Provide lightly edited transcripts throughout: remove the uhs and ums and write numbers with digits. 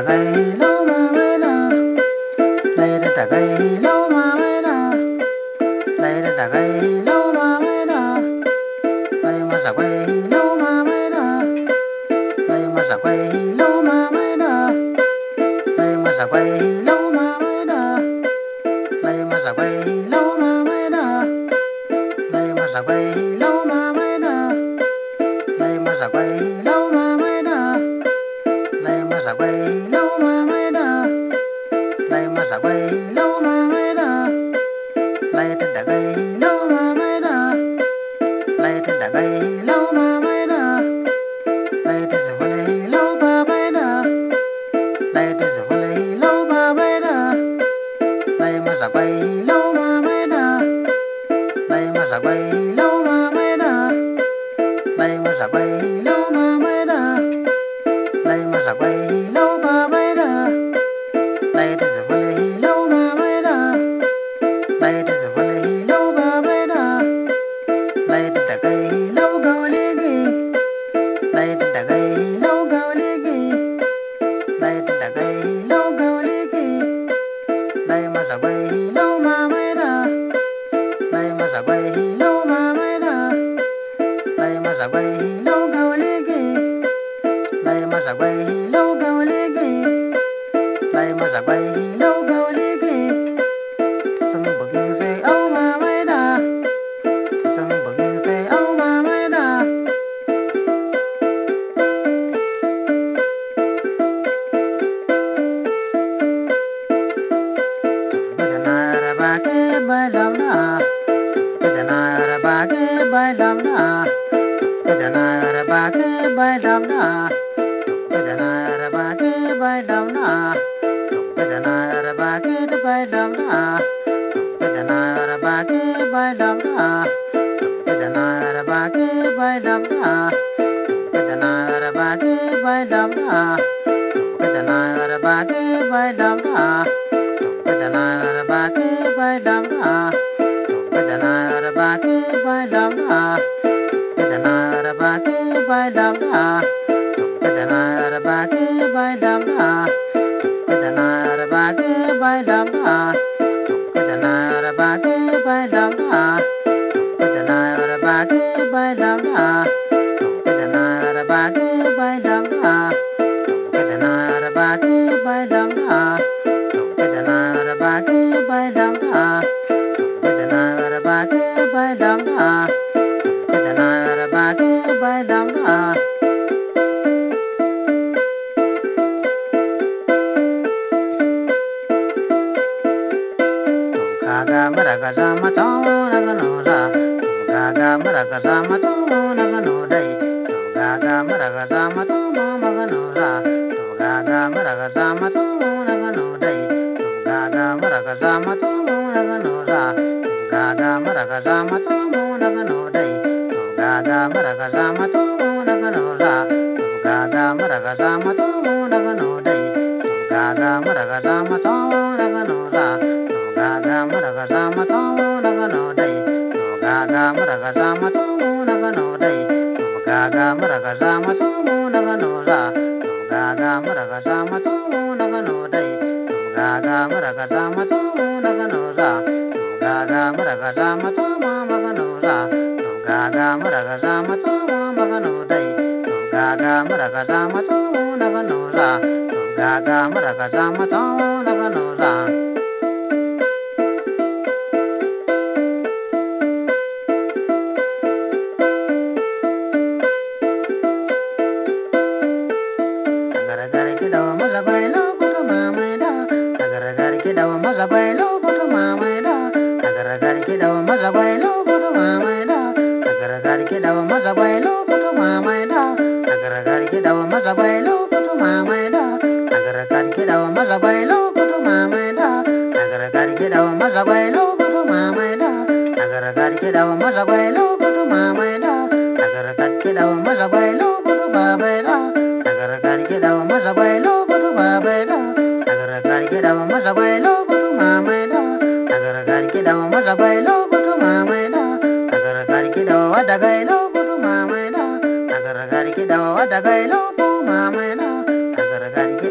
Dagai lo bu ma mai da, agar gari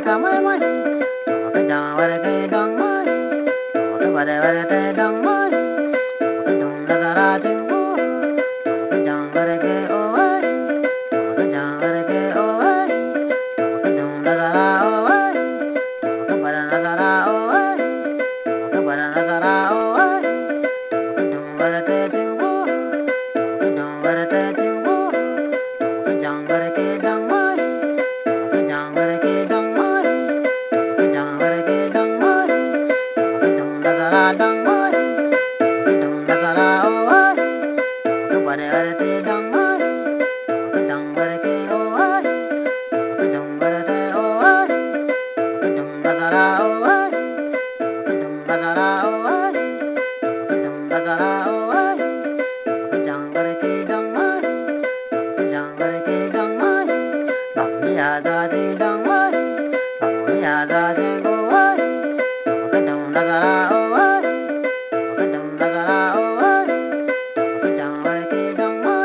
ka mai mai ka jang wara ke dang mai ka bare wara te dang mai ka dum na zara ting bu ka jang wara ke o ai ka jang wara ke o ai ka dum na zara o ai ka bara na zara o ai ka bara na zara o ai ka dum wara te ting bu ka dum wara te ting bu ka jang wara ke dang mai ka jang wara ke dang mai ka jang wara ke dang mai ka dum na zara dang mai ka dum na zara o ai ka bare wara te dang mai ka dang wara ke o ai ka dum wara te o ai ka dum na zara o ai ka dum na zara o ai ka dum na zara o ai ka jang wara ke dang mai ka jang wara ke dang mai gam ya za ti dang mai gam ya za ti go ai ka dum na zara o ai ka dum na zara o ai ka jang wara ke dang mai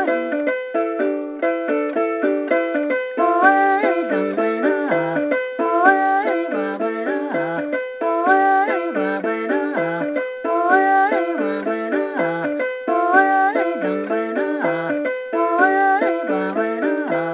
oi dang mai na oi ba bai na oi ba bai na oi ba bai na oi dang mai na oi ba bai na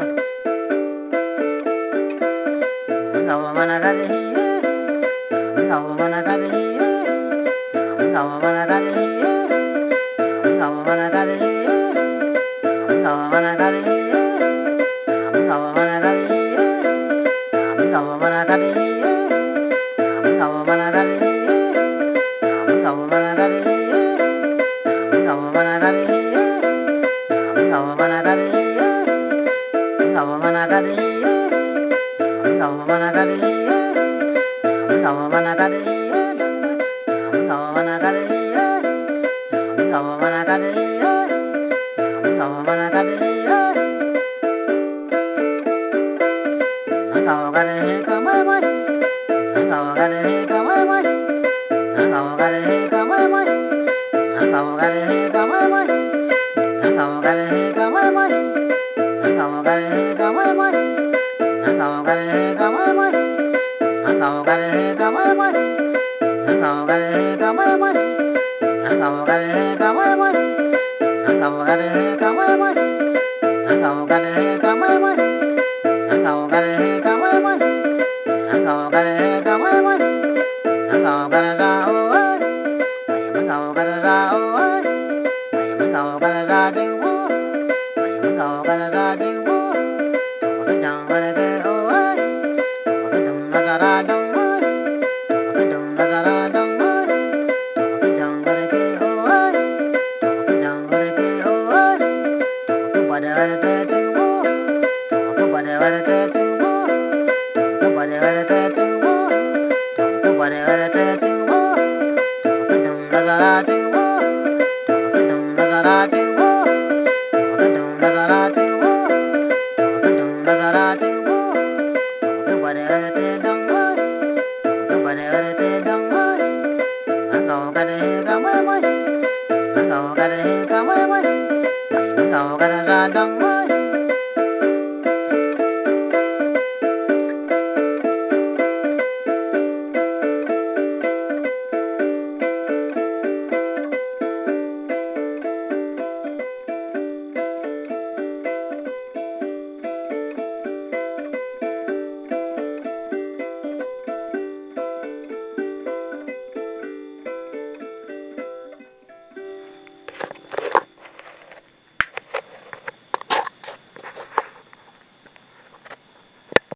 ngao mana ga de ngao mana ga de ngao mana ga de ngao mana ga de ngao mana ga de ngao mana ga de ngao mana ga de ngao mana ga de ngao mana ga de ngao mana ga de ngao mana ga de ngao mana ga de ngao mana ga de ngao mana ga de ngao mana ga de ngao mana ga de ngao mana ga de ngao ga de ka mai mai ngao ga de ka mai mai ngao ga de ka mai mai ngao ga de ka mai mai ngao ga de ka mai mai ngao ga de ka mai mai ngao ga de ka mai mai ngao ga de ka mai mai ngao ga de ka mai mai ngao ga de ka mai mai ngao ga de ka mai mai ngao ga de ka mai mai ngao ga de ka mai mai ngao ga de ka mai mai ngao ga ra o ai ngao ga ra o ai ngao ga ra ding bu ngao ga ra ding bu ka jang wara ke o ai ka dum na zara dang mai ka dum na zara dang mai ka jang wara ke o ai ka jang wara ke o ai ka bare wara te ting bu ka bare wara te ting bu ka bare wara te ting bu ka bare wara te ting bu ka dum na zara ting bu ka dum na zara ting bu ka dum na zara ting bu ka dum na zara ting bu ka bare wara te dang